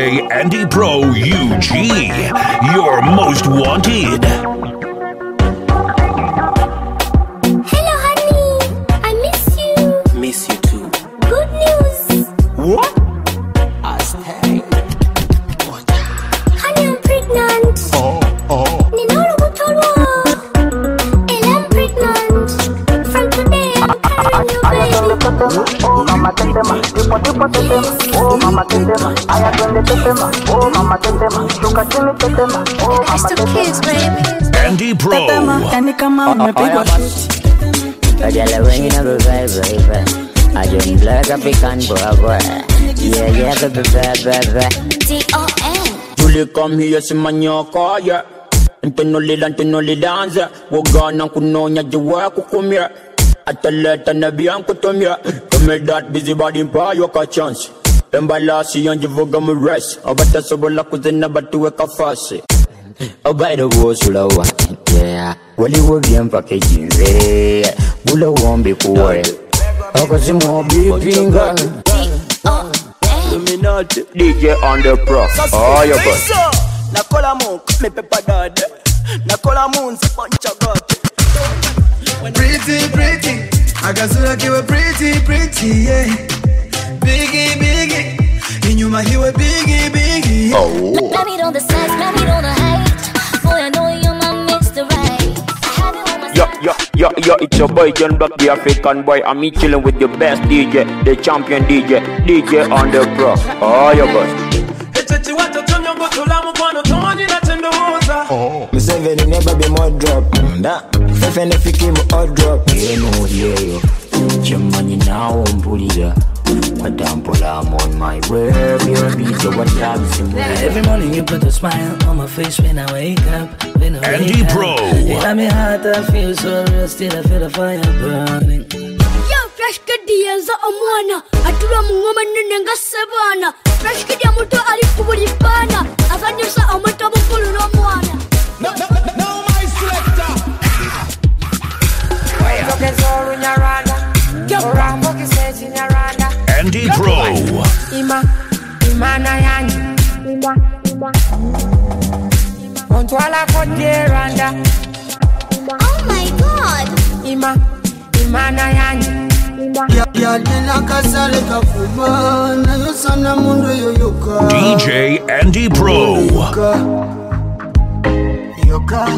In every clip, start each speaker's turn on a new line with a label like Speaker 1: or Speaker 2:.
Speaker 1: DJ Andy Pro UG, your most wanted.
Speaker 2: Hello, honey. I miss you.
Speaker 3: Miss you too.
Speaker 2: Good news.
Speaker 3: What? Hashtag.
Speaker 2: Honey, I'm pregnant. Ninoro Butolwa. And I'm pregnant. From today, I'm carrying your baby.
Speaker 4: Oh, mama tetema, tipo tetema. Oh, mama tetema, aya twende tetema. Oh, mama tetema, shuka chini tetema. Oh, mama tetema.
Speaker 1: Andy Pro.
Speaker 5: Yani kama umepigwa shuti.
Speaker 6: Kajala wengi na bebe. Ajon black African boy. Yeah, bebe.
Speaker 2: D-O-N.
Speaker 7: Julie come here, si manyoko, yeah. Ntenoli dance. Wogana kunonya jiwa kukumia. Ataleta na bian kutumia. Come that busy body pa yoka chance. Embalasi yanjivuga mu rest. Obata sobola kuzena batuweka fasi. Obaida wosulawa. Yeah. Wali wobien packaging. Bula wombi kuwe. Okazimo bipinga.
Speaker 2: D-O-N.
Speaker 7: DJ on the pro. Oh, your boss.
Speaker 3: Nakola monk, me pepper dad. Nakola moon, se punch a god.
Speaker 8: Pretty, Agazula kiwe pretty, yeah. Biggie, inyuma hiwe biggie.
Speaker 7: Oh.
Speaker 2: Blame it on the size, blame it on the height. Boy, I know you're my Mr. Right. I have you on my side.
Speaker 7: Yo, it's your boy John Black, the African boy. I'm here chilling with the best DJ, the champion DJ on the pro. Oh, your boss.
Speaker 8: Me say very never be more drop. That fefe ne fiki mo odd drop.
Speaker 6: Yo. Chimani now umbulira. Madampola, I'm on my way.
Speaker 5: Every morning you put a smile on my face when I wake up.
Speaker 1: Andy Pro.
Speaker 5: Yeah, my heart I feel so real, still I feel the fire burning.
Speaker 2: Yo, fresh kadia za omwana. Atula mungoma nenga sebana. Fresh kadia muto alifubuli pana. Azanyusa omuto bukulu no mwana.
Speaker 8: No, my selector.
Speaker 1: Andy Pro.
Speaker 9: Imana yanyu Ontwala kote randa.
Speaker 2: Oh my God.
Speaker 9: Imana yanyu
Speaker 8: Ya nena kasale kafuma. Na yosana mundu yoyoka.
Speaker 1: DJ Andy Pro.
Speaker 8: Yoka.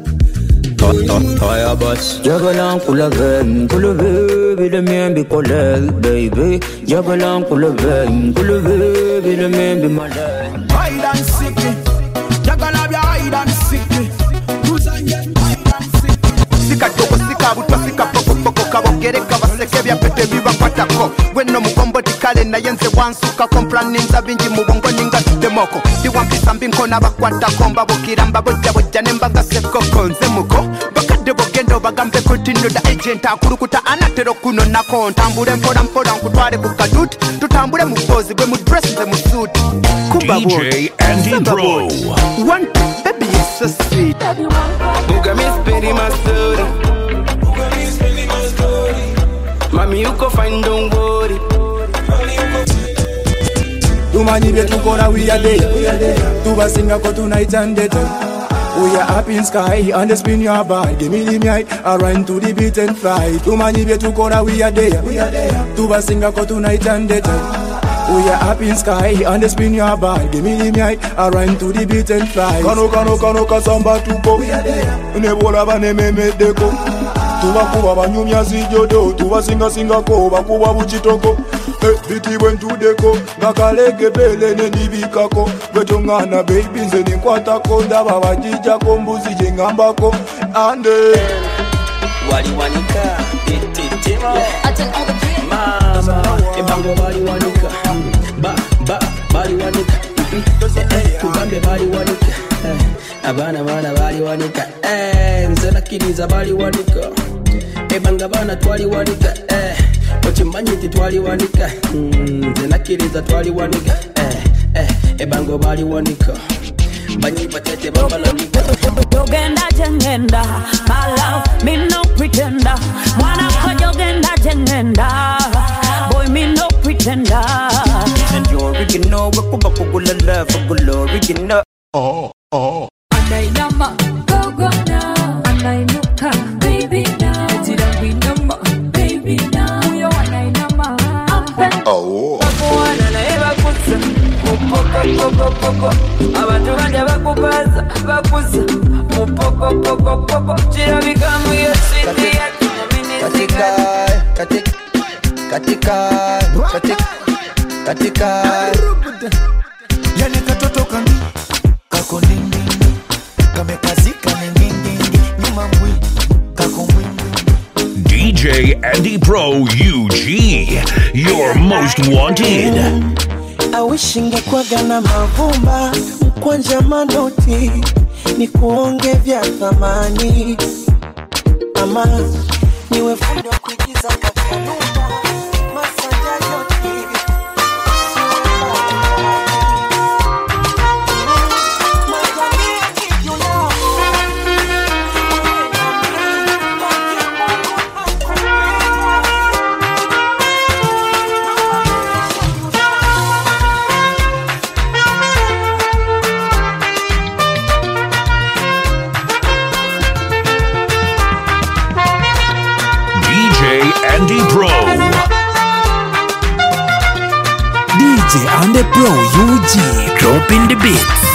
Speaker 7: Fire bus.
Speaker 6: Jagalan kula ve, the man be collect, baby. Jagalan kula ve, the man be my dad.
Speaker 8: Hide and seek. Jagala be hide and seek. Who's on get hide and seek.
Speaker 3: Sika toko, sika buto, sika poko kabongere kabaseke bya pete biba patako. Weno mukombo tikale na yenze wansuka kompra ninza binji mubongo ninga demoko. Di wampisa mbinko na bakwata komba bokiramba boja nembaga seko konze muko. Bakade bogendo bagambe continue da agent akurukuta anatero kuno nako. Tambure mpora nkutware kukadut. Tutambure mubozi bwe mudress the musuit.
Speaker 1: DJ Andy Pro.
Speaker 3: One baby is so sweet.
Speaker 8: Muga me spending my story. Mami you go find, don't worry. Tumani betu kora we are there. Tuba singa ko tonight and day. We are up in sky and spin your bike. Give me the mic, I run to the beat and fly. Tumani betu kora we are there. Tuba singa ko tonight and day. We are up in sky and spin your bike. Give me the mic, I run to the beat and fly. Kano kasamba tuko. Nebola bane meme deko. Tuba kuba banyumya zijodo. Tuba singa ko bakuba buchitoko. Biti wentu deko. Ngakaleke bele nenibikako. Gwetongana baby nze ninkwatako. Ndaba bajija ko mbuzi jengambako. Ande
Speaker 3: Wali wanika titimo.
Speaker 8: Mama ebango bali wanika. Bali wanika. Kugambe bali wanika. Abana bali wanika. Nzela kiriza bali wanika. Ebanga bana twali wanika. Ochimanyiti twali wanika. Nzela kiriza twali wanika. Ebango bali wanika. Banyi patete babala nika.
Speaker 5: Jogenda jengenda, my love, me no pretender. Mwana kwa jogenda jengenda, boy me no pretender.
Speaker 6: and you original. We kuba kugula love for original.
Speaker 5: Oh. Anainama, go now. Anainuka, baby now. Etiranginama, baby now. Yo anainama, up and
Speaker 1: Oh.
Speaker 5: Bakuana na eba kusa. Poko. Abantu banja bakubaza, bakusa. Poko. Chira bikamu ya sweetie ya
Speaker 10: katika yani katoto kami kako nindi kamekazika nindi nyuma mwi kako mwingi
Speaker 1: DJ Andy Pro UG, your most wanted.
Speaker 11: I wish ingekuwaga na mavumba mkwanja manoti ni kuonge vya thamani ama niwe fundo kuigiza kakanumba masanja yote
Speaker 1: Andy Pro.
Speaker 12: DJ Andy Pro UG, dropping the beats.